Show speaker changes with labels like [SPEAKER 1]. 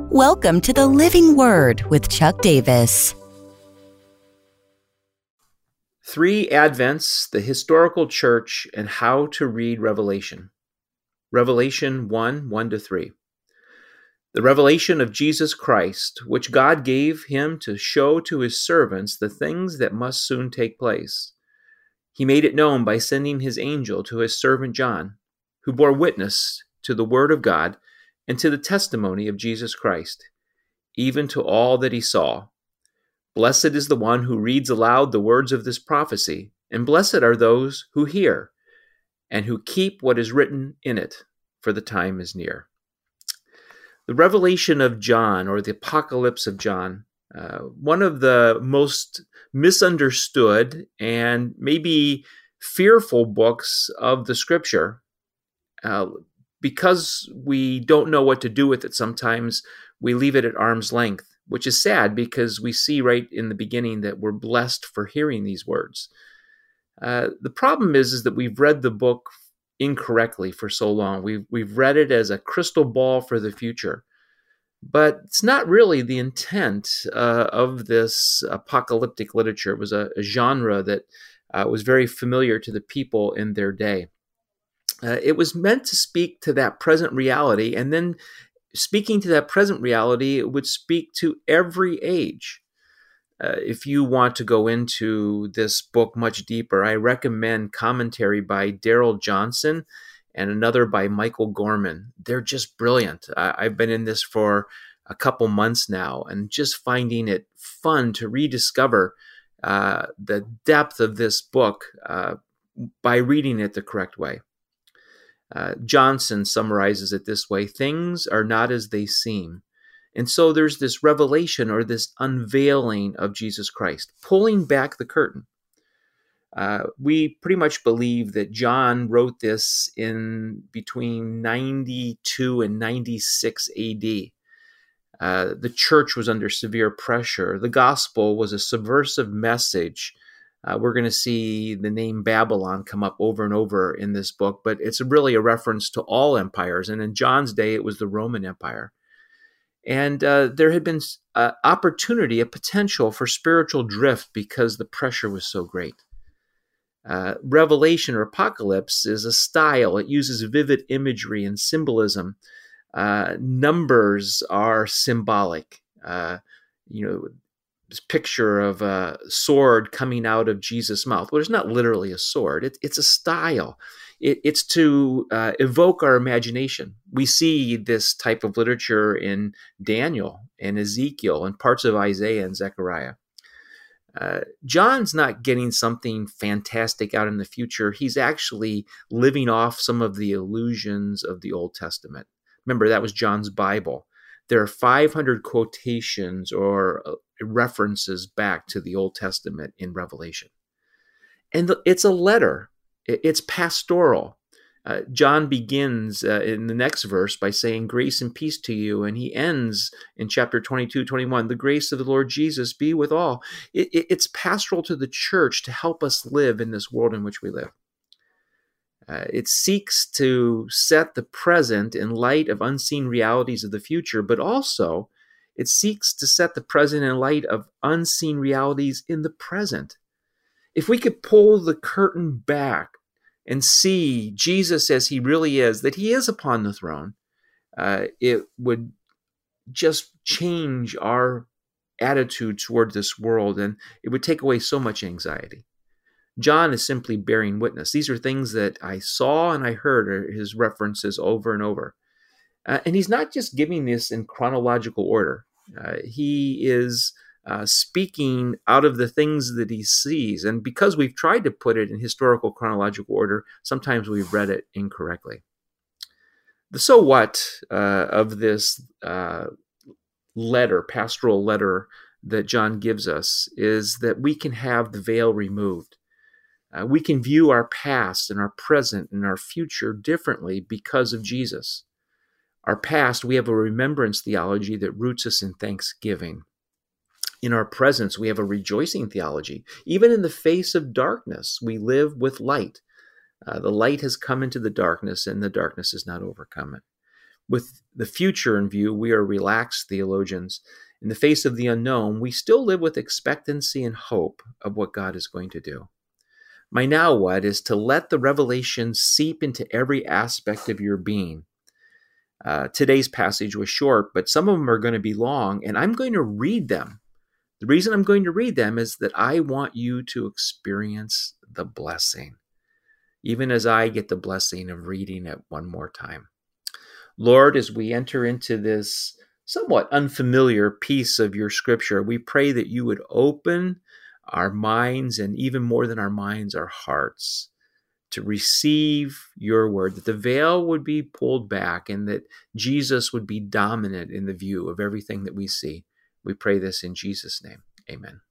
[SPEAKER 1] Welcome to the Living Word with Chuck Davis.
[SPEAKER 2] 3 Advents, the Historical Church, and How to Read Revelation. Revelation 1:1-3. The revelation of Jesus Christ, which God gave him to show to his servants the things that must soon take place. He made it known by sending his angel to his servant John, who bore witness to the word of God and to the testimony of Jesus Christ, even to all that he saw. Blessed is the one who reads aloud the words of this prophecy, and blessed are those who hear and who keep what is written in it, for the time is near. The revelation of John, or the Apocalypse of John, one of the most misunderstood and maybe fearful books of the Scripture. Because we don't know what to do with it sometimes, we leave it at arm's length, which is sad because we see right in the beginning that we're blessed for hearing these words. The problem is that we've read the book incorrectly for so long. We've read it as a crystal ball for the future. But it's not really the intent of this apocalyptic literature. It was a genre that was very familiar to the people in their day. It was meant to speak to that present reality, and then speaking to that present reality, it would speak to every age. If you want to go into this book much deeper, I recommend commentary by Darrell Johnson and another by Michael Gorman. They're just brilliant. I've been in this for a couple months now and just finding it fun to rediscover the depth of this book by reading it the correct way. Johnson summarizes it this way: things are not as they seem. And so there's this revelation or this unveiling of Jesus Christ, pulling back the curtain. We pretty much believe that John wrote this in between 92 and 96 AD. The church was under severe pressure. The gospel was a subversive message. We're going to see the name Babylon come up over and over in this book, but it's really a reference to all empires. And in John's day, it was the Roman Empire. And there had been opportunity, a potential for spiritual drift because the pressure was so great. Revelation or Apocalypse is a style. It uses vivid imagery and symbolism. Numbers are symbolic. This picture of a sword coming out of Jesus' mouth. Well, it's not literally a sword. It's a style. It's to evoke our imagination. We see this type of literature in Daniel and Ezekiel and parts of Isaiah and Zechariah. John's not getting something fantastic out in the future. He's actually living off some of the illusions of the Old Testament. Remember, that was John's Bible. There are 500 quotations or references back to the Old Testament in Revelation. And it's a letter. It's pastoral. John begins in the next verse by saying, grace and peace to you. And he ends in chapter 22-21, the grace of the Lord Jesus be with all. It's pastoral to the church to help us live in this world in which we live. It seeks to set the present in light of unseen realities of the future, but also it seeks to set the present in light of unseen realities in the present. If we could pull the curtain back and see Jesus as he really is, that he is upon the throne, it would just change our attitude toward this world, and it would take away so much anxiety. John is simply bearing witness. These are things that I saw and I heard, are his references over and over. And he's not just giving this in chronological order. He is speaking out of the things that he sees. And because we've tried to put it in historical chronological order, sometimes we've read it incorrectly. The so what of this letter, pastoral letter that John gives us, is that we can have the veil removed. We can view our past and our present and our future differently because of Jesus. Our past, we have a remembrance theology that roots us in thanksgiving. In our presence, we have a rejoicing theology. Even in the face of darkness, we live with light. The light has come into the darkness, and the darkness has not overcome it. With the future in view, we are relaxed theologians. In the face of the unknown, we still live with expectancy and hope of what God is going to do. My now what is to let the revelation seep into every aspect of your being. Today's passage was short, but some of them are going to be long, and I'm going to read them. The reason I'm going to read them is that I want you to experience the blessing, even as I get the blessing of reading it one more time. Lord, as we enter into this somewhat unfamiliar piece of your scripture, we pray that you would open our minds, and even more than our minds, our hearts, to receive your word, that the veil would be pulled back and that Jesus would be dominant in the view of everything that we see. We pray this in Jesus' name. Amen.